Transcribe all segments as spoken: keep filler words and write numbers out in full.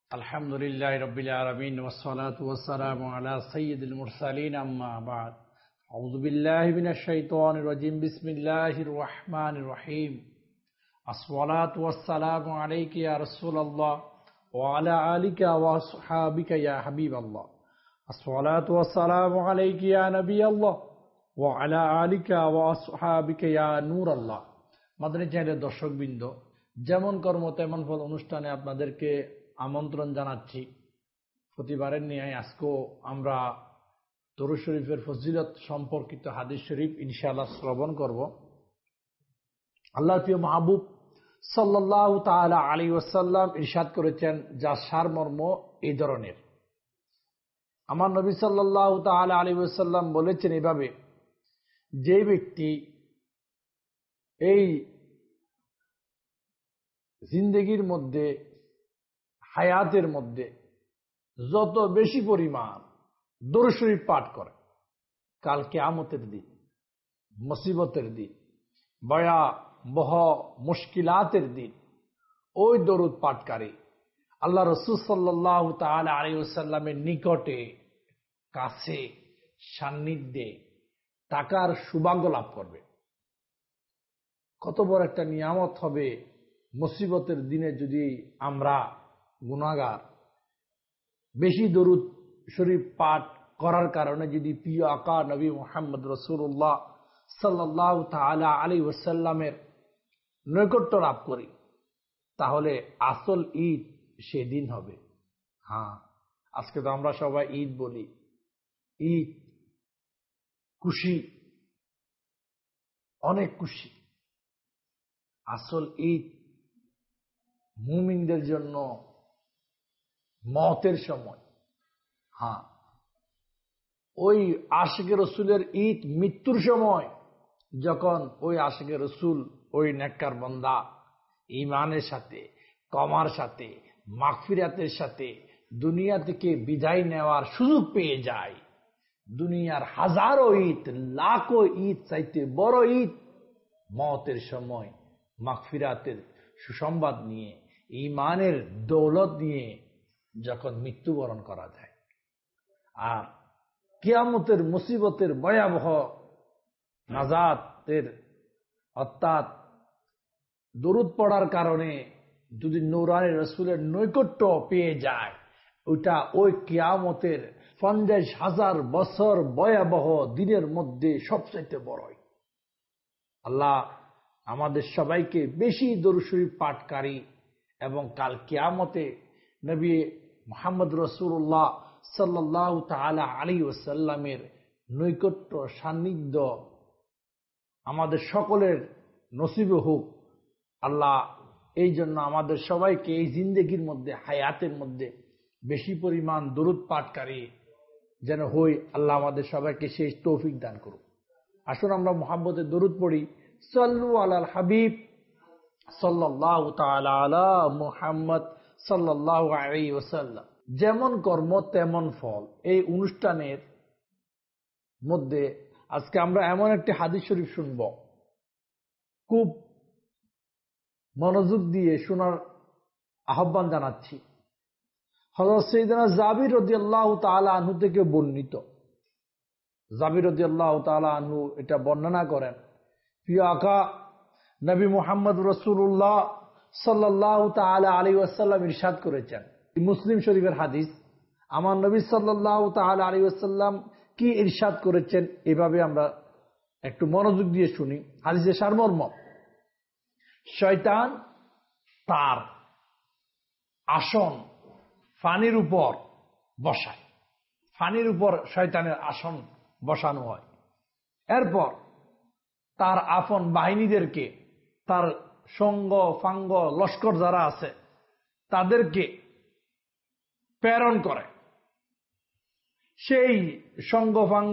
আলহামদুলিল্লাহি রাব্বিল আলামিন ওয়াসসালাতু ওয়াসসালামু আলা সাইয়্যিদিল মুরসালিন আম্মা বা'দ আউযু বিল্লাহি মিনাশ শাইতানির রাজীম বিসমিল্লাহির রহমানির রহিম আসসালাতু ওয়াসসালামু আলাইকা ইয়া রাসূলুল্লাহ ওয়া আলা আলিকা ওয়া আসহাবিকা ইয়া হাবিবাল্লাহ আসসালাতু ওয়াসসালামু আলাইকা ইয়া নবিয়াল্লাহ ওয়া আলা আলিকা ওয়া আসহাবিকা ইয়া নূরাল্লাহ। মাদানী চ্যানেলের দর্শকবৃন্দ, যেমন কর্ম তেমন ফল অনুষ্ঠানে আপনাদেরকে আমন্ত্রণ জানাচ্ছি। প্রতিবারের নিয়ে আজকেও আমরা দরুদ শরীফের ফজিলত সম্পর্কিত হাদিস শরীফ ইনশাআল্লাহ শ্রবণ করব। আল্লাহর প্রিয় মাহবুব সাল্লাল্লাহু তাআলা আলাইহি ওয়াসাল্লাম ইরশাদ করেছেন, যার সারমর্ম এই ধরনের। আমার নবী সাল্লাল্লাহু তাআলা আলাইহি ওয়াসাল্লাম বলেছেন এভাবে, যে ব্যক্তি এই জিন্দেগির মধ্যে, হায়াতের মধ্যে যত বেশি পরিমাণ দরুদ শরীফ পাঠ করে, কাল কিয়ামতের দিন, মুসিবতের দিন, ভয়াবহ মুশকিলাতের দিন ওই দরুদ পাঠকারী আল্লাহ রাসূল সাল্লাল্লাহু তাআলা আলাইহি ওয়াসাল্লামের নিকটে, কাছে, সান্নিধ্যে থাকার সৌভাগ্য লাভ করবে। কত বড় একটা নিয়ামত হবে মুসিবতের দিনে যদি আমরা গুনাহগার বেশি দরুদ শরীফ পাঠ করার কারণে যদি প্রিয় আকা নবী মুহাম্মদ রাসূলুল্লাহ সাল্লাল্লাহু তাআলা আলাইহি ওয়াসাল্লামের নৈকট্য লাভ করি, তাহলে আসল ঈদ সেদিন হবে। হ্যাঁ, আজকে তো আমরা সবাই ঈদ বলি, ঈদ খুশি, অনেক খুশি। আসল ঈদ মুমিনদের জন্য মওতের সময়। হ্যাঁ, ওই আশিকে রসুলের ঈদ মৃত্যুর সময়, যখন ওই আশিকে রসুল, ওই নেককার বান্দা ঈমানের সাথে, কমার সাথে, মাগফিরাতের সাথে দুনিয়া থেকে বিদায় নেওয়ার সুযোগ পেয়ে যায়। দুনিয়ার হাজারো ঈদ, লাখো ঈদ চাইতে বড় ঈদ মওতের সময় মাগফিরাতের সুসংবাদ নিয়ে, ঈমানের দৌলত নিয়ে যখন মৃত্যুবরণ করা যায়। আর কিয়ামতের মুসিবতের ভয়াবহ নাজাতের, অর্থাৎ দরুদ পড়ার কারণে যদি নূরানী রাসূলের নৈকট্য পেয়ে যায়, ওইটা ওই কিয়ামতের পঞ্চাশ হাজার বছর ভয়াবহ দিনের মধ্যে সবচেয়ে বড়ই। আল্লাহ আমাদের সবাইকে বেশি দরুদ শরীফ পাঠকারী এবং কাল কিয়ামতে নবী মুহাম্মদ রাসূলুল্লাহ সাল্লাল্লাহু তাআলা আলাইহি ওয়াসাল্লামের নৈকট্য, সান্নিধ্য আমাদের সকলের নসিবে হোক। আল্লাহ এই জন্য আমাদের সবাইকে এই জিন্দেগির মধ্যে, হায়াতের মধ্যে বেশি পরিমাণ দরুদ পাঠকারী যেন হই। আল্লাহ আমাদের সবাইকে সেই তৌফিক দান করুক। আসুন আমরা মুহাব্বতে দরুদ পড়ি। সাল্লু আলাল হাবিব সাল্লাল্লাহু তাআলা আলা মুহাম্মদ সাল্লাল্লাহু আলাইহি ওয়াসাল্লাম। যেমন কর্ম তেমন ফল, এই অনুষ্ঠানের মধ্যে আজকে আমরা এমন একটি হাদিস শরীফ শুনব, খুব মনোযোগ দিয়ে শোনার আহ্বান জানাচ্ছি। হযরত সাইয়েদনা জাবির রাদিয়াল্লাহু তাআলা আনহু থেকে বর্ণিত। জাবির রাদিয়াল্লাহু তাআলা আনহু এটা বর্ণনা করেন, প্রিয় আকা নবী মুহাম্মদ রাসূলুল্লাহ সাল্লাল্লাহু তাআলা আলাইহি ওয়াসাল্লাম ইরশাদ করেছেন, মুসলিম শরীফের হাদিস। আমার নবী সাল্লাল্লাহু তাআলা আলাইহি ওয়াসাল্লাম কি ইরশাদ করেছেন, এভাবে আমরা একটু মনোযোগ দিয়ে শুনি হাদিসের সারমর্ম। শয়তান তার আসন ফানির উপর বসায়, ফানির উপর শয়তানের আসন বসানো হয়। এরপর তার আপন বাহিনীদেরকে, তার সঙ্গ ফাঙ্গ লস্কর যারা আছে তাদেরকে প্রেরণ করে। সেই সঙ্গ ফাঙ্গ,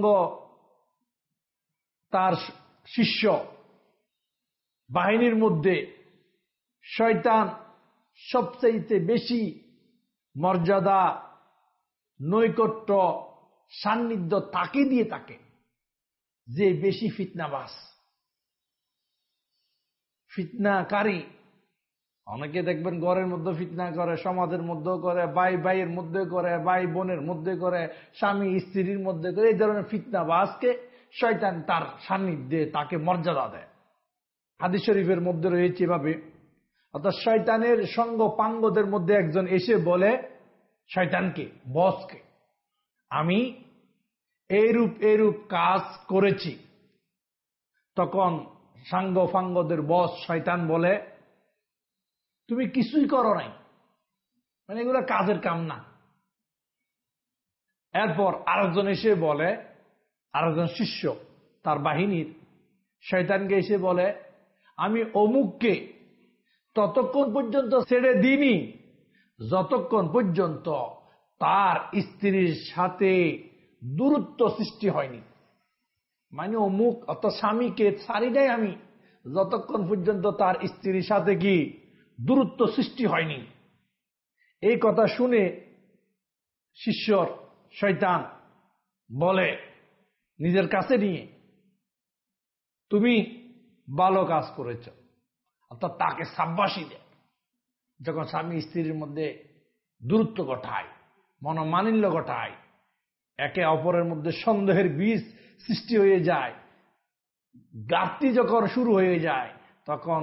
তার শিষ্য বাহিনীর মধ্যে শয়তান সবচেয়ে বেশি মর্যাদা, নৈকট্য, সান্নিধ্য তাকে দিয়ে থাকে যে বেশি ফিতনাবাজ, ফিতনাকারী, অনেকে দেখবেন ঘরের মধ্যে ফিতনা করে, সমাজের মধ্যেও করে, ভাই ভাইয়ের মধ্যে করে, ভাই বোনের মধ্যে করে, স্বামী স্ত্রীর মধ্যে করে। এই ধরনের ফিতনা বাজকে শয়তান তার সান্নিধ্যে তাকে মর্যাদা দেয়। হাদিস শরীফের মধ্যে রয়েছে এভাবে, অর্থাৎ শয়তানের সঙ্গ পাঙ্গদের মধ্যে একজন এসে বলে শয়তানকে, বসকে, আমি এইরূপ এইরূপ কাজ করেছি। তখন সাঙ্গ ফাঙ্গদের বস শয়তান বলে তুমি কিছুই করো নাই, মানে এগুলো কাজের কাম না। এরপর আরেকজন এসে বলে, আরেকজন শিষ্য তার বাহিনীর শয়তানকে এসে বলে আমি অমুককে ততক্ষণ পর্যন্ত ছেড়ে দিইনি যতক্ষণ পর্যন্ত তার স্ত্রীর সাথে দূরত্ব সৃষ্টি হয়নি। মানে অমুক অর্থাৎ স্বামীকে ছাড়ি নাই আমি যতক্ষণ পর্যন্ত তার স্ত্রীর সাথে কি দূরত্ব সৃষ্টি হয়নি। এই কথা শুনে শিষ্যর শয়তান বলে নিজের কাছে নিয়ে তুমি ভালো কাজ করেছ, অর্থাৎ তাকে সাব্বাসী দেয়। যখন স্বামী স্ত্রীর মধ্যে দূরত্ব ঘটায়, মনোমালিন্য ঘটায়, একে অপরের মধ্যে সন্দেহের বীজ সৃষ্টি হয়ে যায়, ঘাটতি যখন শুরু হয়ে যায়, তখন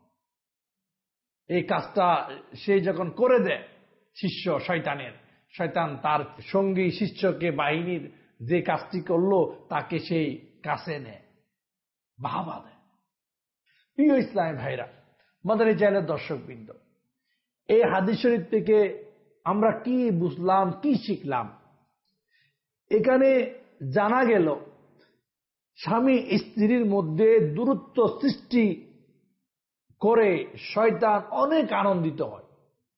এই কাজটা সে যখন করে দেয় শিষ্য শয়তানের, শয়তান তার সঙ্গী শিষ্যকে বাহিনীর যে কাজটি করলো তাকে সেই কাছে নেয়, বাহবা দেয়। প্রিয় ইসলামী ভাইরা, মাদানী চ্যানেলের দর্শকবৃন্দ, এই হাদিস শরীফ থেকে আমরা কি বুঝলাম, কি শিখলাম? এখানে জানা গেল স্বামী স্ত্রীর মধ্যে দূরত্ব সৃষ্টি করে শয়তান অনেক আনন্দিত হয়,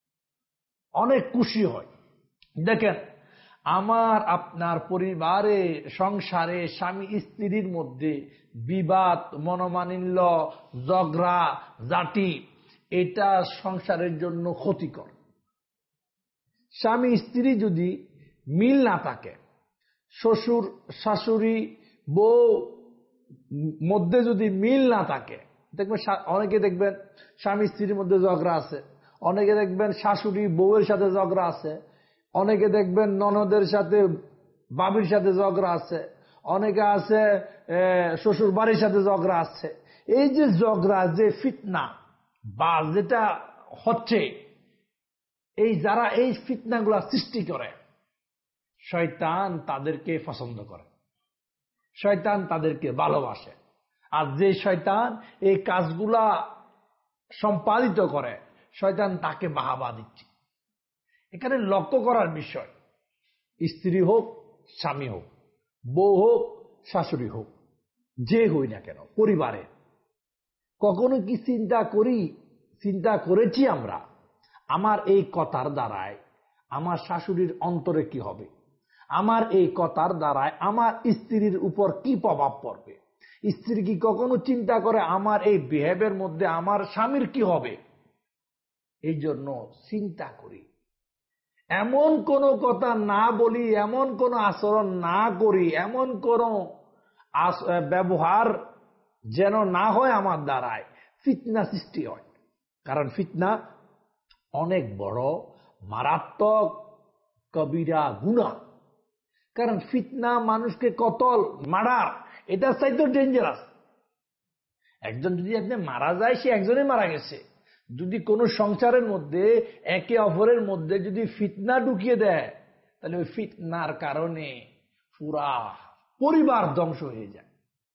অনেক খুশি হয়। দেখেন, আমার আপনার পরিবারে সংসারে স্বামী স্ত্রীর মধ্যে বিবাদ, মনোমালিন্য, ঝগড়া জাটি, এটা সংসারের জন্য ক্ষতিকর। স্বামী স্ত্রী যদি মিল না থাকে, শ্বশুর শাশুড়ি বউ মধ্যে যদি মিল না থাকে, দেখবেন অনেকে দেখবেন স্বামী স্ত্রীর মধ্যে ঝগড়া আছে, অনেকে দেখবেন শাশুড়ি বউয়ের সাথে ঝগড়া আছে, অনেকে দেখবেন ননদের সাথে বাবির সাথে ঝগড়া আছে, অনেকে আছে শ্বশুর বাড়ির সাথে ঝগড়া আছে। এই যে ঝগড়া, যে ফিতনা বা যেটা হচ্ছে, এই যারা এই ফিতনাগুলা সৃষ্টি করে, শয়তান তাদেরকে পছন্দ করে, শয়তান তাদেরকে ভালোবাসে। আর যে শয়তান এই কাজগুলা সম্পাদিত করে, শয়তান তাকে বাহাবা দিচ্ছে। এখানে লক্ষ্য করার বিষয়, স্ত্রী হোক, স্বামী হোক, বউ হোক, শাশুড়ি হোক, যে হই না কেন, পরিবারে কখনো কি চিন্তা করি, চিন্তা করেছি আমরা আমার এই কথার দ্বারায় আমার শাশুড়ির অন্তরে কি হবে, আমার এই কথার দ্বারায় আমার স্ত্রীর উপর কি প্রভাব পড়বে? স্ত্রী কি কখনো চিন্তা করে আমার এই বিহেভের মধ্যে আমার স্বামীর কি হবে? এই জন্য চিন্তা করি, এমন কোন কথা না বলি, এমন কোন আচরণ না করি, এমন কোন ব্যবহার যেন না হয় আমার দ্বারায় ফিতনা সৃষ্টি হয়। কারণ ফিতনা অনেক বড় মারাত্মক কবিরা গুনাহ। কারণ ফিতনা মানুষকে কতল, মার্ডার, এটার চাইতে ডেঞ্জারাস। একজন যদি আপনি মারা যায়, সে একজনে মারা গেছে। যদি কোনো সংসারের মধ্যে একে অপরের মধ্যে যদি ফিতনা ঢুকিয়ে দেয়, তাহলে ওই ফিতনার কারণে পুরা পরিবার ধ্বংস হয়ে যায়,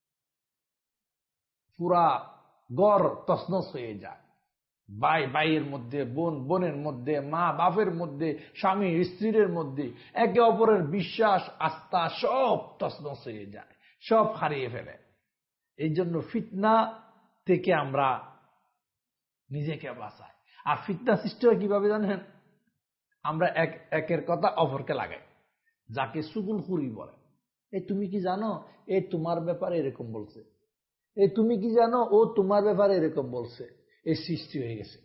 পুরা ঘর তছনছ হয়ে যায়। ভাই ভাইয়ের মধ্যে, বোন বোনের মধ্যে, মা বাপের মধ্যে, স্বামী স্ত্রীর মধ্যে একে অপরের বিশ্বাস, আস্থা সব তছনছ হয়ে যায়, সব হারিয়ে ফেলে। এই জন্য ফিতনা থেকে আমরা নিজেকে বাঁচাই। আর ফিতনা সৃষ্টি হয় কিভাবে জানেন? আমরা এক একের কথা অপরকে লাগাই, যাকে চুগলখুরি বলে। এই তুমি কি জানো, এই তোমার ব্যাপারে এরকম বলছে, এই তুমি কি জানো, ও তোমার ব্যাপারে এরকম বলছে। এই সৃষ্টি হয়ে গেছে।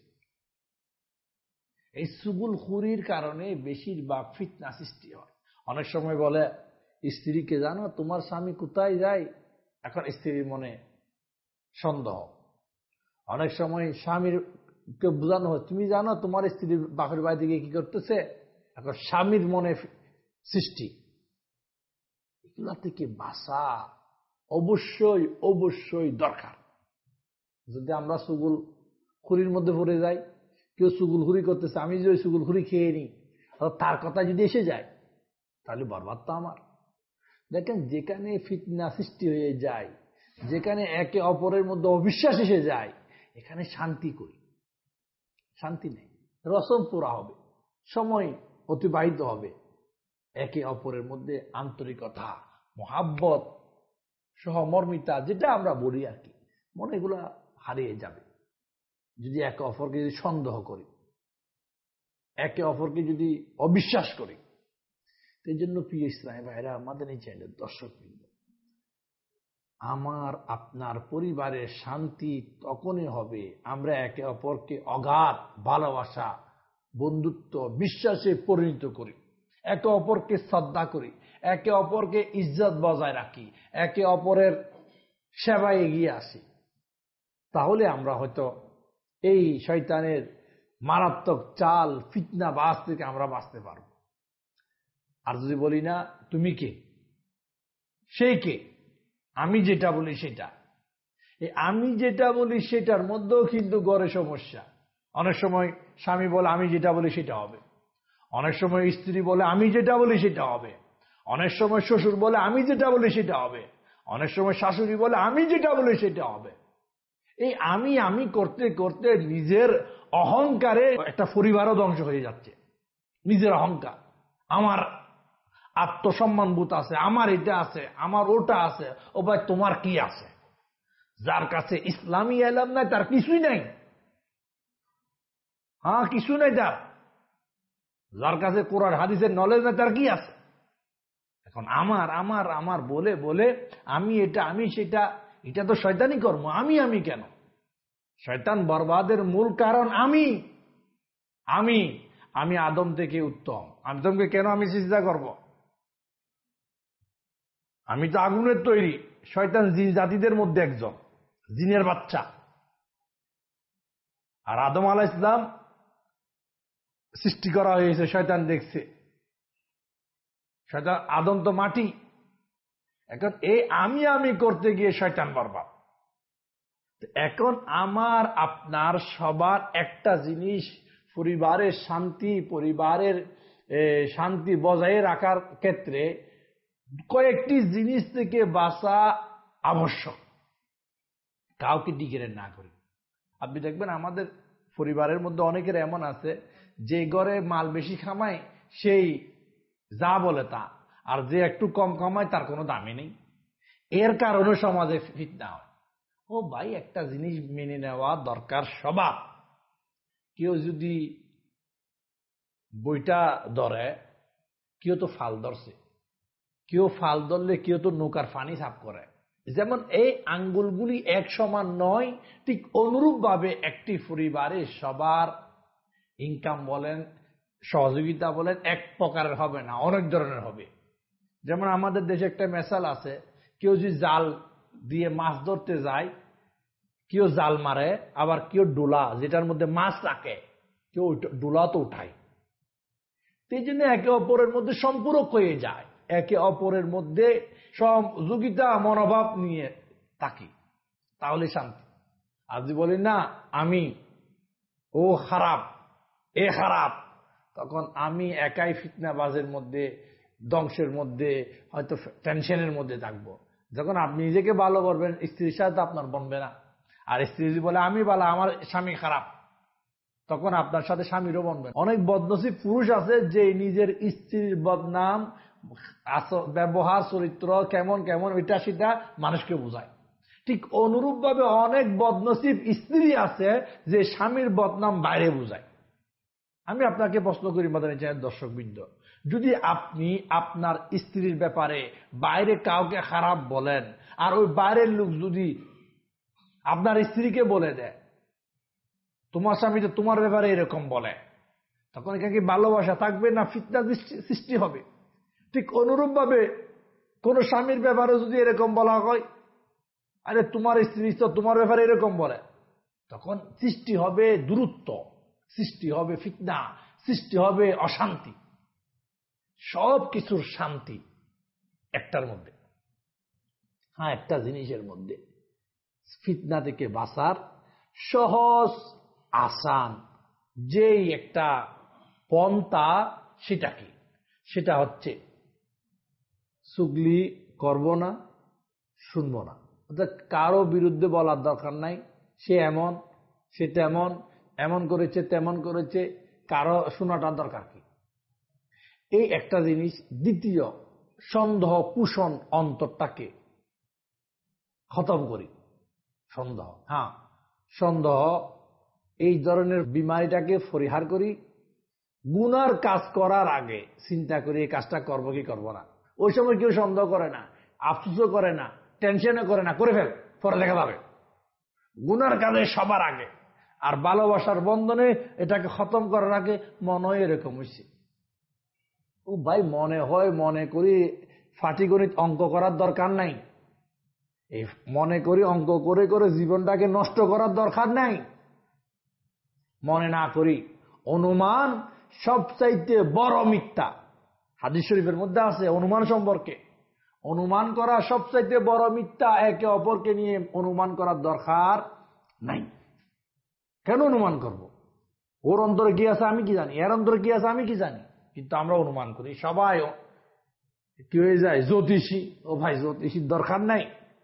এই চুগলখুরির কারণে বেশিরভাগ ফিতনা সৃষ্টি হয়। অনেক সময় বলে স্ত্রীকে, জানো তোমার স্বামী কোথায় যায়? এখন স্ত্রীর মনে সন্দেহ। অনেক সময় স্বামীর কেউ বোঝানো হয়, তুমি জানো তোমার স্ত্রী বাপের বাড়ি থেকে কি করতেছে, এখন স্বামীর মনে সৃষ্টি, এগুলা থেকে বাঁচা অবশ্যই অবশ্যই দরকার। যদি আমরা সুগুল খুরির মধ্যে পড়ে যাই, কেউ সুগুল খুরি করতেছে, আমি যদি ওই সুগুল খুরি খেয়ে নিই, তার কথা যদি এসে যায়, তাহলে বরবাদ তো আমার। দেখেন, যেখানে ফিতনা সৃষ্টি হয়ে যায়, যেখানে একে অপরের মধ্যে অবিশ্বাস এসে যায়, এখানে শান্তি কই? শান্তি নেই। রসম পোড়া হবে, সময় অতিবাহিত হবে, একে অপরের মধ্যে আন্তরিকতা, মহাব্বত, সহমর্মিতা, যেটা আমরা বলি আর কি, মনে এগুলা হারিয়ে যাবে যদি একে অপরকে যদি সন্দেহ করি, একে অপরকে যদি অবিশ্বাস করি। এই জন্য প্রিয় ইসলামী ভাইরা, আমাদের এই চ্যানেলের দর্শকবৃন্দ, আমার আপনার পরিবারের শান্তি তখনই হবে আমরা একে অপরকে অগাধ ভালোবাসা, বন্ধুত্ব, বিশ্বাসে পরিণত করি, একে অপরকে শ্রদ্ধা করি, একে অপরকে ইজ্জত বজায় রাখি, একে অপরের সেবায় এগিয়ে আসি। তাহলে আমরা হয়তো এই শয়তানের মারাত্মক চাল, ফিতনা বাস থেকে আমরা বাঁচতে পারব। আর যদি বলি না, তুমি কে, সেই কে, আমি যেটা বলি সেটা, এই আমি যেটা বলি সেটার মধ্যেও কিন্তু গড়ে সমস্যা। অনেক সময় স্বামী বলে আমি যেটা বলি সেটা হবে, অনেক সময় স্ত্রী বলে আমি যেটা বলি সেটা হবে, অনেক সময় শ্বশুর বলে আমি যেটা বলি সেটা হবে, অনেক সময় শাশুড়ি বলে আমি যেটা বলি সেটা হবে। এই আমি আমি করতে করতে নিজের অহংকারে একটা পরিবারও ধ্বংস হয়ে যাচ্ছে। নিজের অহংকার, আমার আত্মসম্মান বোধ আছে, আমার এটা আছে, আমার ওটা আছে। ও ভাই, তোমার কি আছে? যার কাছে ইসলামী এলাম নাই তার কিছুই নাই। হ্যাঁ, কিছু নাই তার। যার কাছে কোরআন হাদিসের নলেজ নাই তার কি আছে? এখন আমার আমার আমার বলে বলে আমি এটা আমি সেটা, এটা তো শয়তানি কর্ম। আমি আমি কেন? শয়তান বরবাদের মূল কারণ আমি আমি আমি আদম থেকে উত্তম। আদমকে কেন আমি সিজদা করব? আমি তো আগুনের তৈরি। শয়তান জিন জাতিদের মধ্যে একজন, জিনের বাচ্চা। আর আদম আলাইহিস সালাম সৃষ্টি করা হয়েছে, শয়তান দেখছে। শয়তান, আদম তো মাটি। এখন এই আমি আমি করতে গিয়ে শয়তান বরবাদ। এখন আমার আপনার সবার একটা জিনিস, পরিবারের শান্তি, পরিবারের শান্তি বজায় রাখার ক্ষেত্রে কয়েকটি জিনিস থেকে বাঁচা আবশ্যক। কাউকে ডিগ্রেড না করি। আপনি দেখবেন আমাদের পরিবারের মধ্যে অনেকের এমন আছে যে ঘরে মাল বেশি কামায় সেই যা বলে তা, আর যে একটু কম কামায় তার কোনো দামই নেই। এর কারণে সমাজে ফিতনা হয়। ও ভাই, একটা জিনিস মেনে নেওয়া দরকার সবার। কেউ যদি বইটা ধরে, কেউ তো ফাল ধরছে, কেউ ফাল ধরলে কেউ তো নৌকার পানি সাফ করে। যেমন এই আঙ্গুলগুলি এক সমান নয়, ঠিক অনুরূপ ভাবে একটি পরিবারে সবার ইনকাম বলেন, সহযোগিতা বলেন এক প্রকারের হবে না, অনেক ধরনের হবে। যেমন আমাদের দেশে একটা মেসাল আছে, কেউ যদি জাল দিয়ে মাছ ধরতে যায়, কেউ জাল মারে, আবার কেউ ডোলা যেটার মধ্যে মাছ রাখে, কেউ ডোলা তো উঠায়। এই জন্য একে অপরের মধ্যে সম্পূরক হয়ে যায়, একে অপরের মধ্যে সহযোগিতা মনোভাব নিয়ে থাকি, তাহলে শান্তি। আর যদি বলি না আমি, ও খারাপ, এ খারাপ, তখন আমি একাই ফিতনাবাজের মধ্যে, ধ্বংসের মধ্যে, হয়তো টেনশনের মধ্যে থাকবো। যখন আপনি নিজেকে ভালো করবেন, স্ত্রীর সাথে আপনার বনবে না। আর স্ত্রী যদি বলে আমি ভালো, আমার স্বামী খারাপ, তখন আপনার সাথে স্বামীরও বনবে। অনেক বদনসিব পুরুষ আছে যে নিজের স্ত্রীর বদনাম, ব্যবহার, চরিত্র কেমন কেমন এটা সেটা মানুষকে বোঝায়। ঠিক অনুরূপ ভাবে অনেক বদনসিব স্ত্রী আছে যে স্বামীর বদনাম বাইরে বোঝায়। আমি আপনাকে প্রশ্ন করি মাদানী চ্যানেল দর্শকবৃন্দ, যদি আপনি আপনার স্ত্রীর ব্যাপারে বাইরে কাউকে খারাপ বলেন, আর ওই বাইরের লোক যদি আপনার স্ত্রীকে বলে দেয় তোমার স্বামী তো তোমার ব্যাপারে এরকম বলে, তখন এখানে কি ভালোবাসা থাকবে না ফিতনা সৃষ্টি হবে? ঠিক অনুরূপ ভাবে কোন স্বামীর ব্যাপারে যদি এরকম বলা হয়, আরে তোমার স্ত্রী তো তোমার ব্যাপারে এরকম বলে, তখন সৃষ্টি হবে দূরত্ব, সৃষ্টি হবে ফিতনা, সৃষ্টি হবে অশান্তি। সব কিছুর শান্তি একটার মধ্যে, হ্যাঁ একটা জিনিসের মধ্যে, ফিতনা থেকে বাঁচার সহজ আসান যেই একটা পন্থা, সেটা কি? সেটা হচ্ছে চুগলি করব না, শুনব না। অর্থাৎ কারো বিরুদ্ধে বলার দরকার নাই, সে এমন সে তেমন, এমন করেছে তেমন করেছে, কারো শোনাটার দরকার কি? এই একটা জিনিস। দ্বিতীয়, সন্দেহ পোষণ অন্তরটাকে খতম করি। সন্দেহ, হ্যাঁ সন্দেহ এই ধরনের বিমারিটাকে পরিহার করি। গুনার কাজ করার আগে চিন্তা করি এই কাজটা করবো কি করবো না। ওই সময় কেউ সন্দেহ করে না, আফসোসও করে না, টেনশনও করে না, করে ফেল, পরে দেখা যাবে। গুনার কাজে সবার আগে। আর ভালোবাসার বন্ধনে এটাকে খতম করার আগে মনে হয় এরকম হয়েছে, ও ভাই মনে হয় মনে করি ফাটিগণিত অঙ্ক করার দরকার নাই। এই মনে করি অঙ্ক করে করে জীবনটাকে নষ্ট করার দরকার নাই। মনে না করি অনুমান সবচাইতে বড় মিথ্যা। হাদিস শরীফের মধ্যে আছে অনুমান সম্পর্কে, অনুমান করা সবচাইতে বড় মিথ্যা। একে অপরকে নিয়ে অনুমান করার দরকার নাই। কেন অনুমান করব? ওর অন্তরে কি আছে আমি কি জানি, এর অন্তরে কি আছে আমি কি জানি। কিন্তু আমরা অনুমান করি। সবাই কি হয়ে যায় জ্যোতিষী। ও ভাই জ্যোতিষীর দরকার নাই।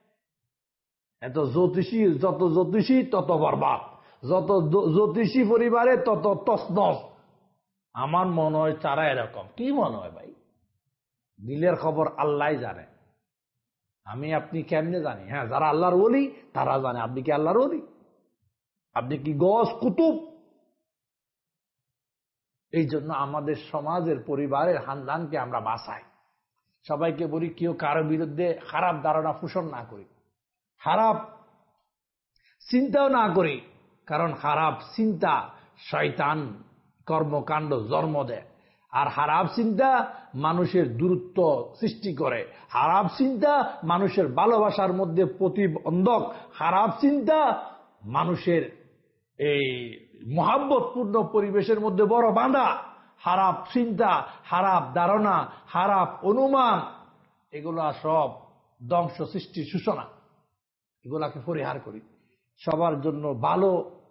এত জ্যোতিষী, যত জ্যোতিষী তত বরবাদ, যত জ্যোতিষী পরিবারে তত তসনস। আমার মনে হয় তারা এরকম। কি মনে হয় ভাই? দিলের খবর আল্লাহ জানে, আমি আপনি কেমনে জানি? হ্যাঁ যারা আল্লাহর ওলি তারা জানে। আপনি কি আল্লাহর ওলি? আপনি কি গস কুতুব? এই জন্য আমাদের সমাজের পরিবারের খানদানকে আমরা বাঁচাই। সবাইকে বলি কেউ কারো বিরুদ্ধে খারাপ ধারণা পোষণ না করি, খারাপ চিন্তাও না করি। কারণ খারাপ চিন্তা শয়তান কর্মকাণ্ড জন্ম দেয়। আর খারাপ চিন্তা মানুষের দূরত্ব সৃষ্টি করে। খারাপ চিন্তা মানুষের ভালোবাসার মধ্যে প্রতিবন্ধক। খারাপ চিন্তা মানুষের এই মহাব্বতপূর্ণ পরিবেশের মধ্যে বড় বাঁধা। খারাপ চিন্তা, খারাপ ধারণা, খারাপ অনুমান, এগুলা সব ধ্বংস সৃষ্টির সূচনা। এগুলাকে পরিহার করি। সবার জন্য ভালো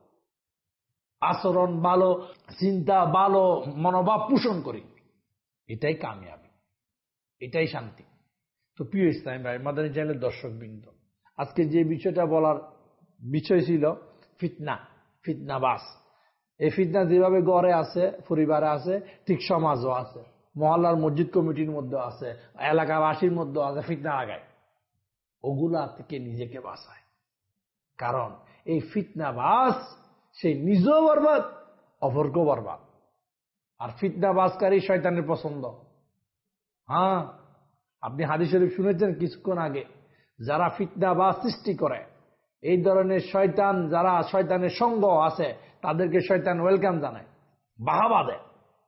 আচরণ, ভালো চিন্তা, ভালো মনোভাব পোষণ করি। এটাই কামিয়াবি, এটাই শান্তি। তো প্রিয় ইসলাম ভাই, মাদানী চ্যানেলের দর্শকবৃন্দ, আজকে যে বিষয়টা বলার বিষয় ছিল ফিতনা, ফিতনাবাস। এই ফিতনা যেভাবে গড়ে আছে, পরিবারে আছে, ঠিক সমাজও আছে, মহল্লার মসজিদ কমিটির মধ্যে আছে, এলাকাবাসীর মধ্যে আছে। ফিতনা লাগায়, ওগুলা থেকে নিজেকে বাঁচায়। কারণ এই ফিতনাবাস সে নিজেও বরবাদ, অপরকেও বরবাদ। আর ফিতনাবাসকারী শয়তানের পছন্দ। হ্যাঁ আপনি হাদিস শরীফ শুনেছেন কিছুক্ষণ আগে, যারা ফিতনাবাস সৃষ্টি করে, এই ধরনের শয়তান, যারা শয়তানের সঙ্গ আছে, তাদেরকে শয়তান ওয়েলকাম জানায়, বাহাবা দেয়।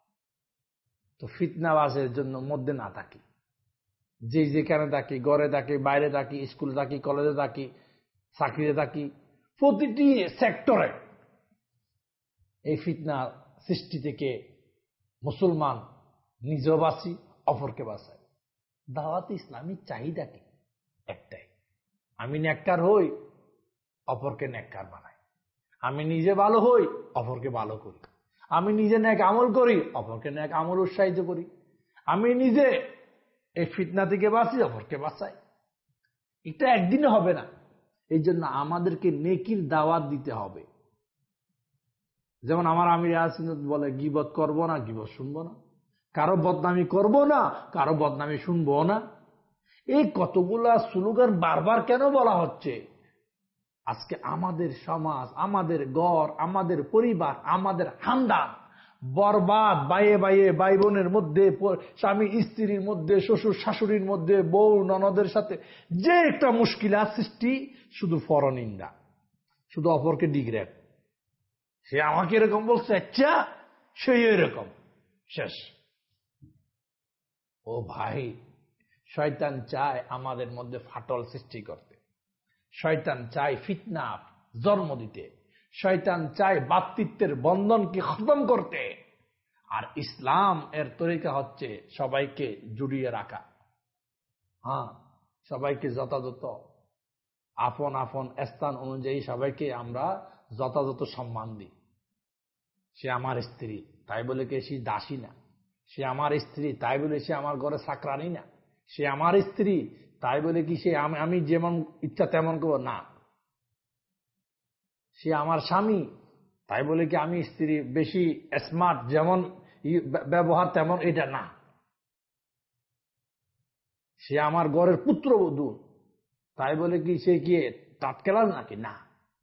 তো ফিতনাবাসের জন্য মধ্যে না থাকি, যে যেখানে থাকি, ঘরে থাকি, বাইরে থাকি, স্কুলে থাকি, কলেজে থাকি, চাকরিতে থাকি, প্রতিটি সেক্টরে এই ফিতনা সৃষ্টি থেকে মুসলমান নিজেও বাঁচি, অপরকে বাঁচায়। দাওয়াত ইসলামী চাহিদা কি? একটাই, আমি নেককার হই, অপরকে নেককার বানাই। আমি নিজে ভালো হই, অপরকে ভালো করি। আমি নিজে নেক আমল করি, অপরকে নেক আমল উৎসাহিত করি। আমি নিজে এই ফিতনা থেকে বাঁচি, অপরকে বাঁচাই। এটা একদিনে হবে না। এই জন্য আমাদেরকে নেকির দাওয়াত দিতে হবে। যেমন আমার আমির আসিনত বলে, গীবত করব না, গীবত শুনবো না, কারো বদনামি করব না, কারো বদনামি শুনবো না। এই কতগুলা স্লোগান বারবার কেন বলা হচ্ছে? আজকে আমাদের সমাজ, আমাদের ঘর, আমাদের পরিবার, আমাদের খানদান বরবাদ। বাইয়ে বাইয়ে ভাই বোনের মধ্যে, স্বামী স্ত্রীর মধ্যে, শ্বশুর শাশুড়ির মধ্যে, বউ ননদের সাথে যে একটা মুশকিলা সৃষ্টি, শুধু পরনিন্দা, শুধু অপরকে ডিগ্রেড। সে আমাকে এরকম বলছে, আচ্ছা সেই এরকম, শেষ। ও ভাই, শয়তান চায় আমাদের মধ্যে ফাটল সৃষ্টি করতে, শয়তান চায় ফিতনা জন্ম দিতে, শয়তান চায় ভ্রাতৃত্বের বন্ধনকে খতম করতে, আর ইসলাম এর তরিকা হচ্ছে সবাইকে জুড়িয়ে রাখা। হ্যাঁ, সবাইকে যথাযথ আপন আপন স্থান অনুযায়ী সবাইকে আমরা যথাযথ সম্মান দিই। সে আমার স্ত্রী, তাই বলে কি সে দাসী না। সে আমার স্ত্রী, তাই বলে সে আমার ঘরে চাকরানি না। সে আমার স্ত্রী, তাই বলে কি সে আমি যেমন ইচ্ছা তেমন করবো না। সে আমার স্বামী, তাই বলে কি আমি স্ত্রী বেশি স্মার্ট, যেমন ব্যবহার তেমন এটা না। সে আমার ঘরের পুত্রবধূ, তাই বলে কি সে কি টাটকেলাস নাকি না।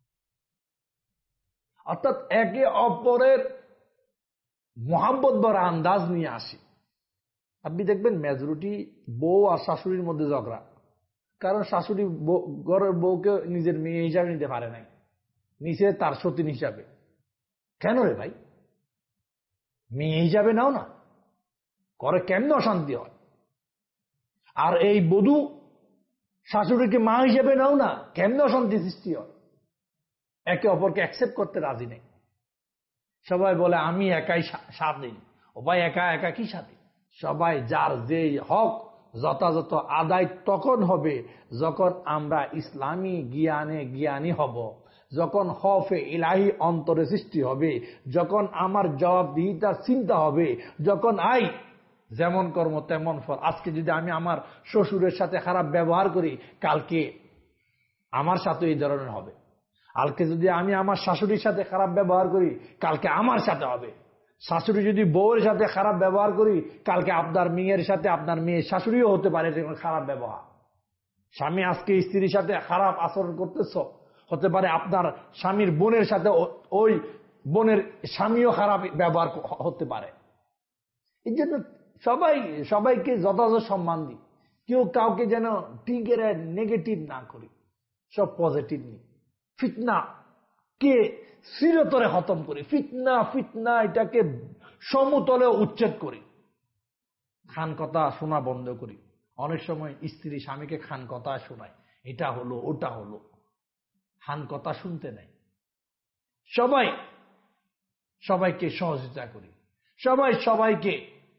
অর্থাৎ একে অপরের মোহাম্মত ভরা আন্দাজ নিয়ে আসি। আপনি দেখবেন মেজরিটি বউ আর শাশুড়ির মধ্যে ঝগড়া, কারণ শাশুড়ি ঘরের বউকে নিজের মেয়ে হিসাবে নিতে পারে নাই, নিচে তার সতীন হিসাবে। কেন রে ভাই, মেয়ে হিসাবে নাও না, ঘরে কেমনে অশান্তি হয়। আর এই বধূ শাশুড়িকে মা হিসেবে নাও না, কেমনে অশান্তি সৃষ্টি হয়। একে অপরকে অ্যাকসেপ্ট করতে রাজি নেই। সবাই বলে আমি একাই স্বাধীন। ও ভাই, একা একা কি স্বাধীন? সবাই যার যেই হক যথাযথ আদায় তখন হবে যখন আমরা ইসলামী জ্ঞানে জ্ঞানী হব, যখন হফে ইলাহি অন্তরে সৃষ্টি হবে, যখন আমার জবাবদিহিতার চিন্তা হবে, যখন আই যেমন কর্ম তেমন ফল। আজকে যদি আমি আমার শ্বশুরের সাথে খারাপ ব্যবহার করি, কালকে আমার সাথে এই ধরনের হবে। কালকে যদি আমি আমার শাশুড়ির সাথে খারাপ ব্যবহার করি, কালকে আমার সাথে হবে। শাশুড়ি যদি বউয়ের সাথে খারাপ ব্যবহার করি, কালকে আপনার মেয়ের সাথে আপনার মেয়ের শাশুড়িও হতে পারে খারাপ ব্যবহার। স্বামী আজকে স্ত্রীর সাথে খারাপ আচরণ করতেছ, হতে পারে আপনার স্বামীর বোনের সাথে ওই বোনের স্বামীও খারাপ ব্যবহার হতে পারে। এই জন্য সবাই সবাইকে যথাযথ সম্মান দিই। কেউ কাউকে যেন টিকে নেগেটিভ না করি, সব পজিটিভ নিই। ফিতনা কে চিরতরে খতম করি, ফিতনা ফিতনা এটাকে সমতলে উচ্ছেদ করি। খান কথা শোনা বন্ধ করি। অনেক সময় স্ত্রী স্বামীকে খান কথা শোনায়, এটা হলো ওটা হলো, খান কথা শুনতে নাই। সবাই সবাইকে সহযোগিতা করি, সবাই সবাইকে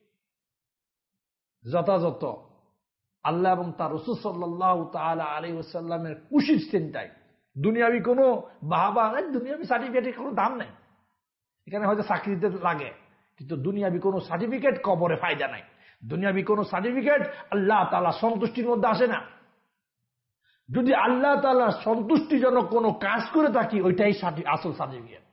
যথাযথ আল্লাহ এবং তার রাসূল সাল্লাল্লাহু তাআলা আলাইহি ওয়াসাল্লামের খুশির চিন্তায়। দুনিয়াবি কোনো বাহাবা, দুনিয়াবি সার্টিফিকেটের কোনো দাম নাই। এখানে হয়তো চাকরিতে লাগে, কিন্তু দুনিয়াবি কোনো সার্টিফিকেট কবরে ফায়দা নাই। দুনিয়াবি কোনো সার্টিফিকেট আল্লাহ তাআলা সন্তুষ্টির মধ্যে আসে না। যদি আল্লাহ তাআলা সন্তুষ্টিজনক কোনো কাজ করে থাকি, ওইটাই আসল সার্টিফিকেট।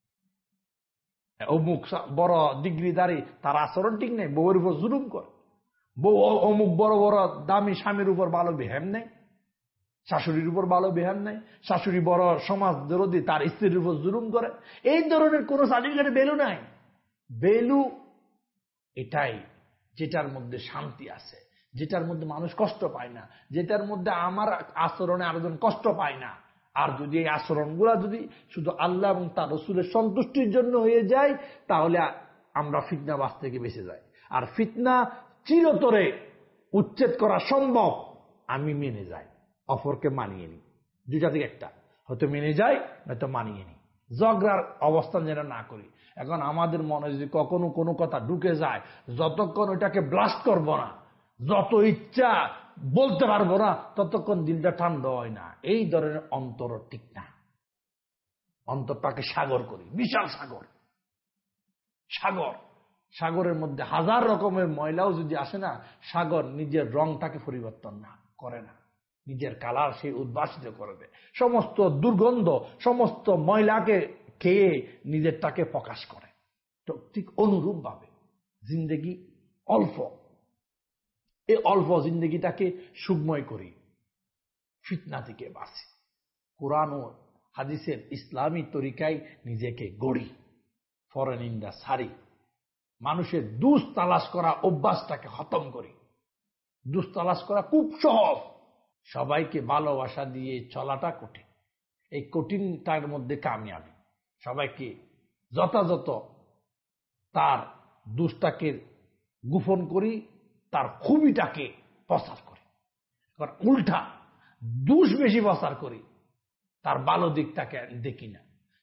অমুক বড় ডিগ্রিধারী, তার আচরণ ঠিক নেই, বউয়ের উপর জুলুম করে। বউ অমুক বড় বড় দামি স্বামীর উপর ভালো বিহেভ নেই, শাশুড়ির উপর ভালো বিহেভ নেই, শাশুড়ি বড় সমাজ বিরোধী, তার স্ত্রীর উপর জুলুম করে। এই ধরনের কোন সার্টিফিকেট ভ্যালু নাই। ভ্যালু এটাই যেটার মধ্যে শান্তি আছে, যেটার মধ্যে মানুষ কষ্ট পায় না, যেটার মধ্যে আমার আচরণে আরেকজন কষ্ট পায় না। আর যদি এই আচরণগুলা যদি শুধু আল্লাহ এবং তার রাসূলের সন্তুষ্টির জন্য হয়ে যায়, তাহলে আমরা ফিতনাবাজ থেকে বেঁচে যাই। আর ফিতনা চিরতরে উচ্ছেদ করা সম্ভব, আমি মেনে যাই, অপরকে মানিয়ে নিই। দুইটা থেকে একটা, হয়তো মেনে যাই নয়তো মানিয়ে নিই। ঝগড়ার অবস্থান যেন না করি। এখন আমাদের মনে যদি কখনো কোনো কথা ঢুকে যায়, যতক্ষণ ওইটাকে ব্লাস্ট করবো না, যত ইচ্ছা বলতে পারবো না, ততক্ষণ দিলটা ঠান্ডা হয় না। এই ধরনের অন্তর ঠিক না। অন্তরটাকে সাগর করি, বিশাল সাগর। সাগর সাগরের মধ্যে হাজার রকমের ময়লাও যদি আসে না, সাগর নিজের রংটাকে পরিবর্তন না করে না, নিজের কালার সেই উদ্ভাসিত করবে। সমস্ত দুর্গন্ধ, সমস্ত ময়লাকে খেয়ে নিজেরটাকে প্রকাশ করে। তো ঠিক অনুরূপ ভাবে জিন্দেগি অল্প, এই অল্প জিন্দেগিটাকে সুখময় করি, ফিতনা থেকে বাঁচি, কোরআন ও হাদিসের ইসলামী তরিকায় নিজেকে গড়ি, ফরেনিন্দা সারি, মানুষের দুষ তালাশ করা অভ্যাসটাকে খতম করি। দুষ তালাশ করা খুব সহজ, সবাইকে ভালোবাসা দিয়ে চলাটা কঠিন। এই কঠিনটার মধ্যে কামিয়াবি। সবাইকে যথাযথ তার দুষ্টাকে গোপন করি, তার খুবিটাকে প্রচার করি। এবার উল্টা দুষ বেশি প্রচার করি, তার ভালো দিকটাকে দেখি না।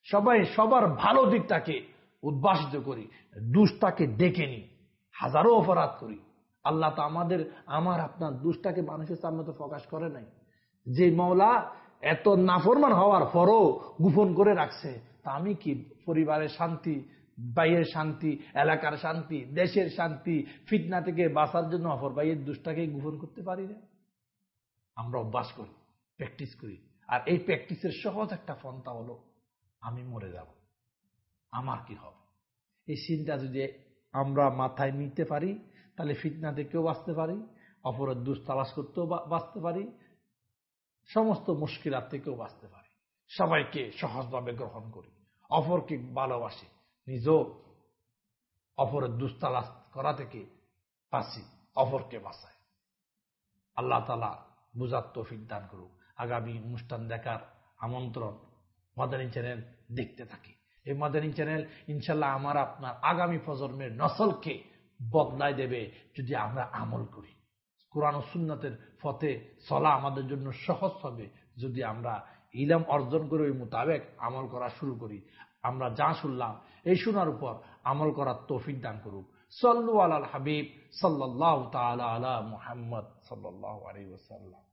সবাই সবার ভালো দিকটাকে উদ্ভাসিত করি, দুষ্টাকে ডেকে নিই, হাজারো অপরাধ করি। আল্লাহ তো আমাদের আমার আপনার দুষ্টাকে মানুষের সামনে তো প্রকাশ করে নাই। যে মওলা এত নাফরমান হওয়ার পরও গোপন করে রাখছে, তা আমি কি পরিবারের শান্তি, বাইয়ের শান্তি, এলাকার শান্তি, দেশের শান্তি, ফিতনা থেকে বাঁচার জন্য অপর বাইয়ের দুষ্টাকে গোপন করতে পারি না? আমরা অভ্যাস করি, প্র্যাকটিস করি। আর এই প্র্যাকটিসের সহজ একটা পন্থা হলো, আমি মরে যাব, আমার কি হবে? এই চিন্তা যদি আমরা মাথায় নিতে পারি, তাহলে ফিতনা থেকেও বাঁচতে পারি, অপরের দুষ তালাশ করতেও বাঁচতে পারি, সমস্ত মুশকিলাত থেকেও বাঁচতে পারি। সবাইকে সহজভাবে গ্রহণ করি, অপরকে ভালোবাসি, নিজেও অপরের দুষ তালাশ করা থেকে বাঁচি, অপরকে বাঁচাই। আল্লাহ তাআলা বুঝার তৌফিক দান করুক। আগামী অনুষ্ঠান দেখার আমন্ত্রণ। মাদানী চ্যানেল দেখতে থাকি। এই মাদানী চ্যানেল ইনশাল্লাহ আমার আপনার আগামী প্রজন্মের নসলকে বদলায় দেবে যদি আমরা আমল করি। কোরআন ও সুন্নাতের পথে চলা আমাদের জন্য সহজ হবে যদি আমরা ইলম অর্জন করে ওই মোতাবেক আমল করা শুরু করি। আমরা যা শুনলাম এই শোনার উপর আমল করার তৌফিক দান করুক। সাল্লু আলাল হাবিব সাল্লাল্লাহু তাআলা আলা মুহাম্মদ সাল্লাল্লাহু আলাইহি ওয়াসাল্লাম।